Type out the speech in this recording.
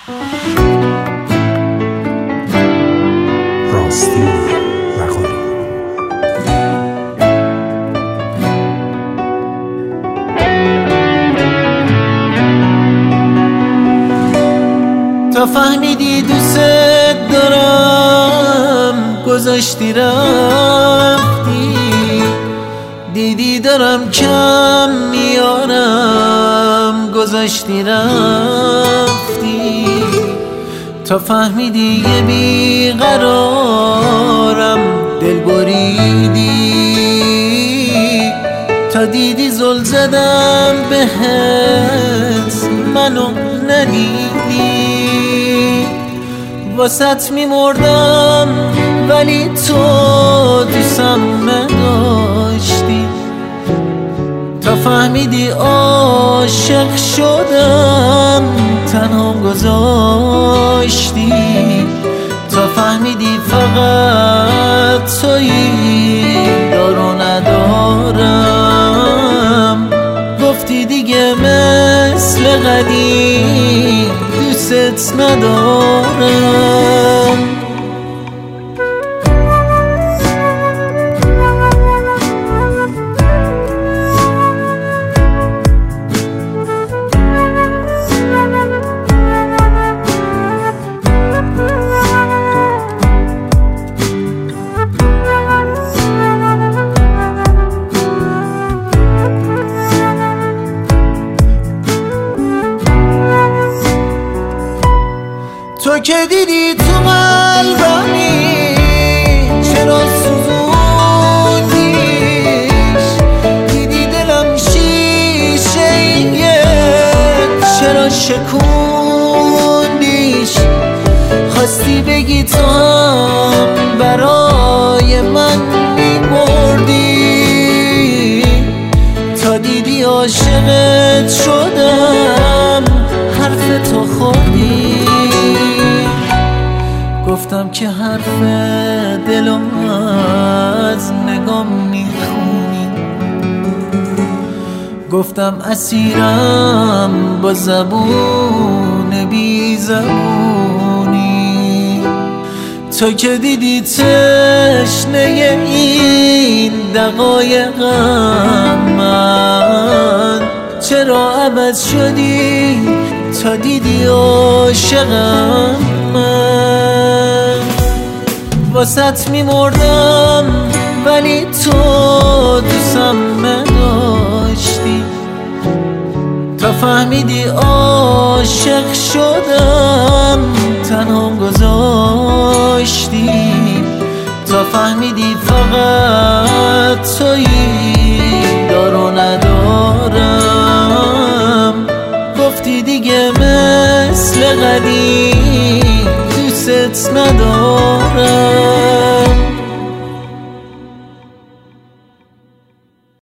راستی نخوری. تا فهمیدی دوست دارم گذاشتی رفتی، دیدی دارم کم میارم گذاشتی رفتی. تا فهمیدی یه بیقرارم دل بریدی، تا دیدی زل زدم بهت منو ندیدی. واسط میمردم ولی تو دوستم نداشتی. تا فهمیدی عاشق شدم تنها گذاشتی. تا فهمیدی فقط تویی دارو ندارم، گفتی دیگه مثل قدیم دوست ندارم. تو که دیدی تو قلبمی چرا سوزوندیش، دیدی دلم شیشه چرا شکوندیش. خواستی بگی تو هم برای من میمردی، تا دیدی عاشقت شدم حرف تو خوردی. گفتم که حرف دلم از نگام میخونی، گفتم اسیرم با زبون بی زبونی. تو که دیدی تشنه این دقایقم من، چرا عوض شدی تا دیدی عاشقم من. واسط میمردم ولی تو دوستم نداشتی. تا فهمیدی عاشق شدم تنها گذاشتی. تا فهمیدی فقط تویی دارو ندارم، گفتی دیگه مثل قدیم دوست ندارم.